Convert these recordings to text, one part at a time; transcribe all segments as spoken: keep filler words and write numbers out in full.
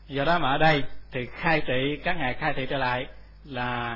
Do đó mà ở đây thì khai thị, các ngài khai thị trở lại là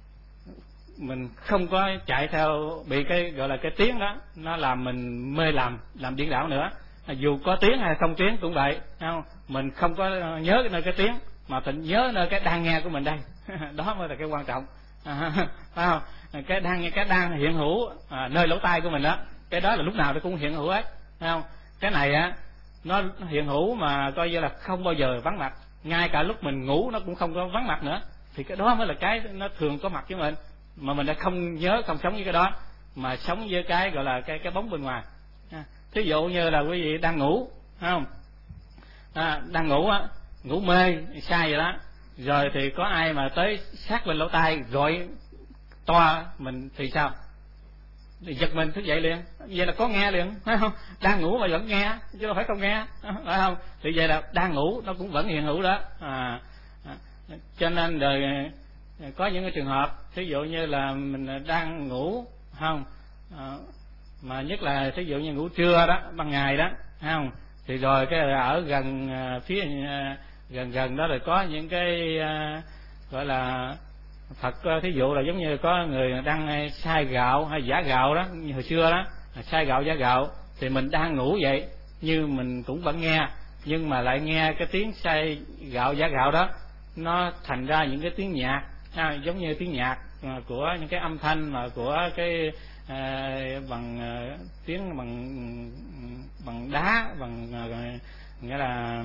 mình không có chạy theo bị cái gọi là cái tiếng đó nó làm mình mê lầm, làm điên đảo nữa. Dù có tiếng hay không tiếng cũng vậy, không? Mình không có nhớ nơi cái tiếng mà mình nhớ nơi cái đang nghe của mình đây. Đó mới là cái quan trọng, à, phải không? Cái đang nghe, cái đang hiện hữu à, nơi lỗ tai của mình đó, cái đó là lúc nào nó cũng hiện hữu hết, phải không? Cái này á nó hiện hữu mà coi như là không bao giờ vắng mặt, ngay cả lúc mình ngủ nó cũng không có vắng mặt nữa. Thì cái đó mới là cái nó thường có mặt với mình, mà mình đã không nhớ, không sống với cái đó, mà sống với cái gọi là cái cái bóng bên ngoài. À, thí dụ như là quý vị đang ngủ, phải không? À, đang ngủ á, ngủ mê sai vậy đó, rồi thì có ai mà tới sát bên lỗ tai gọi to mình thì sao? Thì giật mình thức dậy liền, vậy là có nghe liền, phải không? Đang ngủ mà vẫn nghe chứ đâu phải không nghe, phải không? Thì vậy là đang ngủ nó cũng vẫn hiện hữu đó. À, à, cho nên đời có những cái trường hợp thí dụ như là mình đang ngủ, không à, mà nhất là thí dụ như ngủ trưa đó, ban ngày đó, không? Thì rồi cái ở gần phía gần gần đó rồi có những cái gọi là Phật, thí dụ là giống như có người đang xay gạo hay giả gạo đó, như hồi xưa đó, xay gạo giả gạo, thì mình đang ngủ vậy như mình cũng vẫn nghe, nhưng mà lại nghe cái tiếng xay gạo giả gạo đó nó thành ra những cái tiếng nhạc, à, giống như tiếng nhạc của những cái âm thanh mà của cái à, bằng à, tiếng bằng bằng đá, bằng à, nghĩa là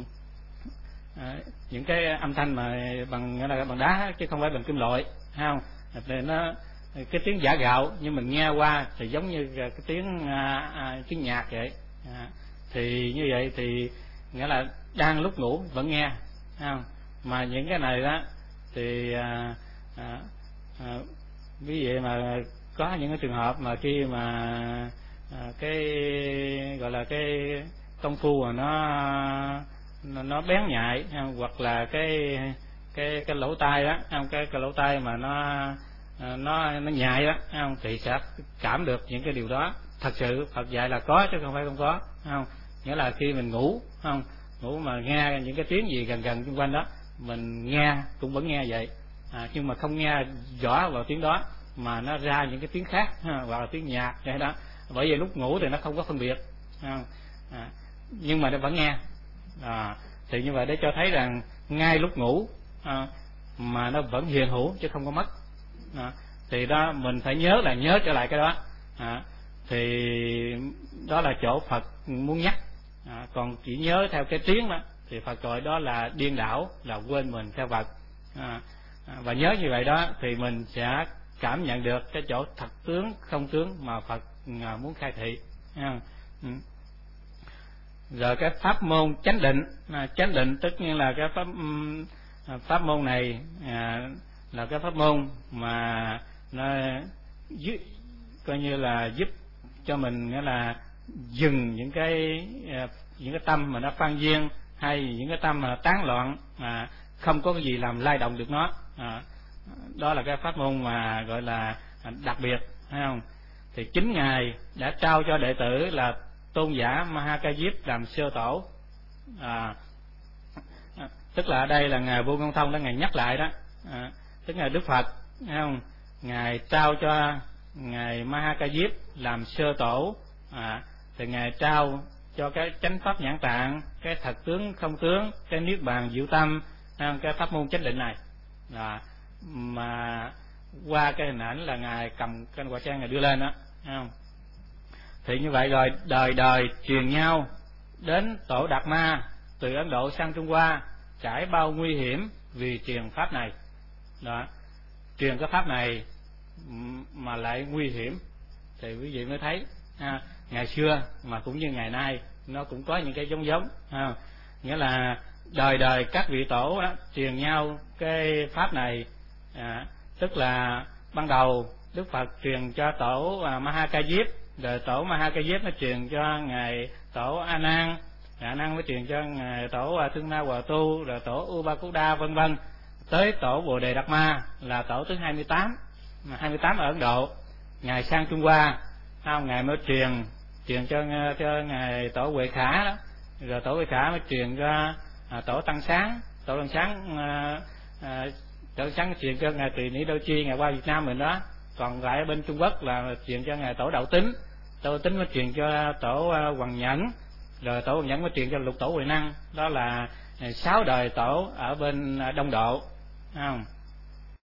à, những cái âm thanh mà bằng nghĩa là bằng đá chứ không phải bằng kim loại, không? Thì nó cái tiếng giả gạo nhưng mình nghe qua thì giống như cái tiếng à, à, tiếng nhạc vậy. À, thì như vậy thì nghĩa là đang lúc ngủ vẫn nghe, không? Mà những cái này đó thì à, à, à, ví dụ mà có những cái trường hợp mà khi mà à, cái gọi là cái công phu mà nó nó, nó bén nhạy, hoặc là cái cái cái lỗ tai đó, không? Cái cái lỗ tai mà nó nó nó nhạy đó, không? Thì sẽ cảm được những cái điều đó. Thật sự Phật dạy là có chứ không phải không có, không? Nghĩa là khi mình ngủ, không ngủ mà nghe những cái tiếng gì gần gần xung quanh đó, mình nghe cũng vẫn nghe vậy, à, nhưng mà không nghe rõ vào tiếng đó, mà nó ra những cái tiếng khác, hoặc là tiếng nhạc vậy đó. Bởi vì lúc ngủ thì nó không có phân biệt, không? À, nhưng mà nó vẫn nghe. À, thì như vậy để cho thấy rằng ngay lúc ngủ à, mà nó vẫn hiện hữu chứ không có mất. À, thì đó mình phải nhớ là nhớ trở lại cái đó. À, thì đó là chỗ Phật muốn nhắc. À, còn chỉ nhớ theo cái tiếng đó thì Phật gọi đó là điên đảo, là quên mình theo Phật. À, và nhớ như vậy đó thì mình sẽ cảm nhận được cái chỗ thật tướng không tướng mà Phật muốn khai thị. À, ừ. Rồi cái pháp môn chánh định, à, chánh định tất nhiên là cái pháp pháp môn này à, là cái pháp môn mà nó giúp, coi như là giúp cho mình nghĩa là dừng những cái những cái tâm mà nó phan duyên, hay những cái tâm mà tán loạn, mà không có cái gì làm lay động được nó. À, đó là cái pháp môn mà gọi là đặc biệt, thấy không? Thì chính ngài đã trao cho đệ tử là tôn giả Mahakajip làm sơ tổ. À, tức là ở đây là ngài Vô Ngôn Thông đã ngài nhắc lại đó, à, tức là Đức Phật, thấy không? Ngài trao cho ngài Mahakajip làm sơ tổ, à, thì ngài trao cho cái chánh pháp nhãn tạng, cái thật tướng không tướng, cái niết bàn diệu tâm, cái pháp môn chánh định này. À, mà qua cái hình ảnh là ngài cầm cái quả sen ngài đưa lên đó, thấy không? Thì như vậy rồi đời đời truyền nhau đến tổ Đạt Ma từ Ấn Độ sang Trung Hoa, trải bao nguy hiểm vì truyền pháp này. Đó, truyền cái pháp này mà lại nguy hiểm thì quý vị mới thấy, à, ngày xưa mà cũng như ngày nay nó cũng có những cái giống giống, à, nghĩa là đời đời các vị tổ đó, truyền nhau cái pháp này. À, tức là ban đầu Đức Phật truyền cho tổ à, Mahakajip, rồi tổ Mahakajip nó truyền cho ngài tổ A Nan, A Nan mới truyền cho ngài tổ à, Thương Na Hòa Tu, rồi tổ Upakuda vân vân, tới tổ Bồ Đề Đạt Ma là tổ thứ hai mươi tám, hai mươi tám ở Ấn Độ. Ngài sang Trung Hoa, không, ngài mới truyền truyền cho cho ngài tổ Huệ Khả đó, rồi tổ Huệ Khả mới truyền cho à, tổ Tăng Sáng. Tổ Tăng Sáng à, à, tổ Tăng Sáng truyền cho ngài Tỳ Ni Đô Chi, ngài qua Việt Nam mình đó. Còn lại ở bên Trung Quốc là truyền cho ngài tổ Đạo Tính. Tổ Tính mới truyền cho tổ Hoàng Nhẫn, rồi tổ Hoàng Nhẫn mới truyền cho lục tổ Huệ Năng. Đó là sáu đời tổ ở bên Đông Độ, không?